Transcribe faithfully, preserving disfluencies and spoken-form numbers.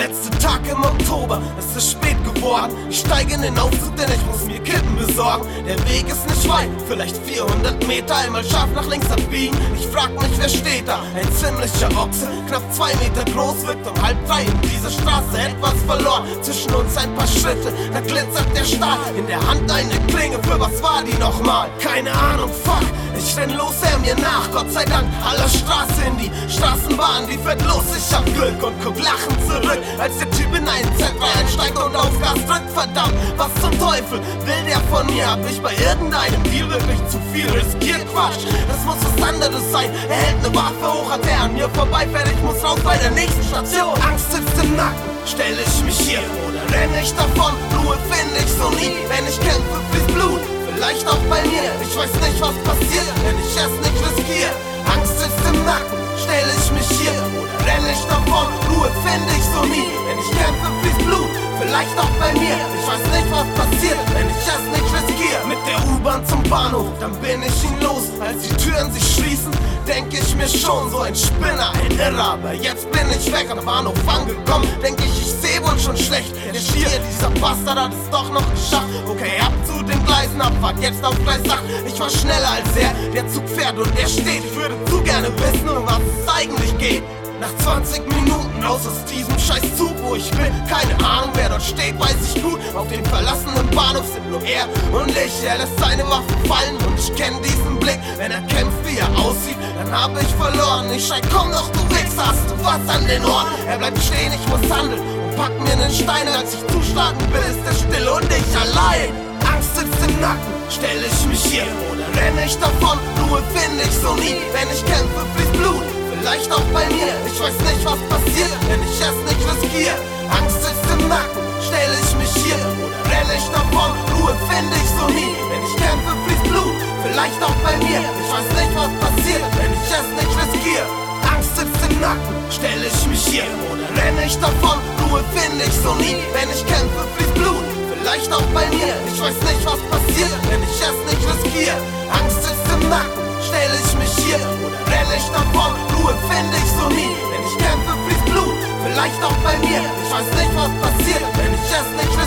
letzte Tag im Oktober, es ist spät geworden. Ich steige in den Aufzug, denn ich muss mir Kippen besorgen. Der Weg ist nicht weit, vielleicht vierhundert Meter, einmal scharf nach links abbiegen. Ich frag mich, wer steht da? Ein ziemlicher Ochse, knapp zwei Meter groß, wirkt um halb drei in dieser Straße etwas verloren. Zwischen uns ein paar Schritte, da glitzert der Stahl. In der Hand eine Klinge, für was war die nochmal? Keine Ahnung, fuck, ich renn los, er mir nach. Gott sei Dank, aller Straße in die Straßenbahn, die fährt los. Ich hab Glück und guck lachend zurück, als der Typ in einen Z drei einsteigt und auf Gas drückt. Verdammt, was zum Teufel will der von mir? Hab ich bei irgendeinem Deal wirklich zu viel riskiert? Quatsch, das muss was anderes sein. Er hält ne Waffe hoch, hat er an mir vorbeifährt. Ich muss raus bei der nächsten Station. Angst sitzt im Nacken, stell ich mich hier oder renn ich davon? Ruhe finde ich so nie, wenn ich kämpfe, fließt Blut. Vielleicht auch bei mir, ich weiß nicht, was passiert, wenn ich es nicht riskiere. Angst sitzt im Nacken, stell ich mich hier oder renn ich davon? Ruhe finde ich so nie, wenn ich kämpfe, fließt Blut. Vielleicht auch bei mir, ich weiß nicht, was passiert, wenn ich es nicht riskiere. Mit der U-Bahn zum Bahnhof, dann bin ich ihn los. Als die Türen sich schließen, denk ich mir schon, so ein Spinner, ein Irrer. Aber jetzt bin ich weg, am Bahnhof angekommen, denk ich, ich seh wohl schon schlecht. Der Stier, dieser Bastard hat es doch noch geschafft. Okay, ab zu den Gleisen, Abfahrt jetzt auf Gleis acht. Ich war schneller als er, der Zug fährt und er steht. Ich würde zu gerne wissen, um was es eigentlich geht. Nach zwanzig Minuten raus aus diesem scheiß Zug, wo ich will. Keine Ahnung, wer dort steht, weiß ich gut. Auf dem verlassenen Bahnhof sind nur er und ich. Er lässt seine Waffe fallen und ich kenn diesen Blick. Wenn er kämpft, wie er aussieht, dann hab ich verloren. Ich schrei, komm doch, du Wichser, hast du was an den Ohren? Er bleibt stehen, ich muss handeln und pack mir nen Stein. Als ich zuschlagen will, ist er still und ich allein. Angst sitzt im Nacken, stell ich mich hier oder renn ich davon? Ruhe finde ich so nie, wenn ich kämpfe, fließt Blut. Vielleicht auch bei mir, ich weiß nicht, was passiert, wenn ich es nicht riskiere. Angst sitzt im Nacken, stell ich mich hier oder renn ich davon? Ruhe finde ich so nie, wenn ich kämpfe, fließt Blut. Vielleicht auch bei mir, ich weiß nicht, was passiert, wenn ich es nicht riskiere. Angst sitzt im Nacken, stell ich mich hier oder renn ich davon? Ruhe finde ich so nie, wenn ich kämpfe, fließt Blut. Vielleicht auch bei mir, ich weiß nicht, was passiert, wenn ich es nicht riskiere. Angst sitzt im Nacken, stell ich mich hier oder renn ich davon? Ruhe finde ich so nie, wenn ich kämpfe, fließt Blut. Vielleicht auch bei mir, ich weiß nicht, was passiert, wenn ich es nicht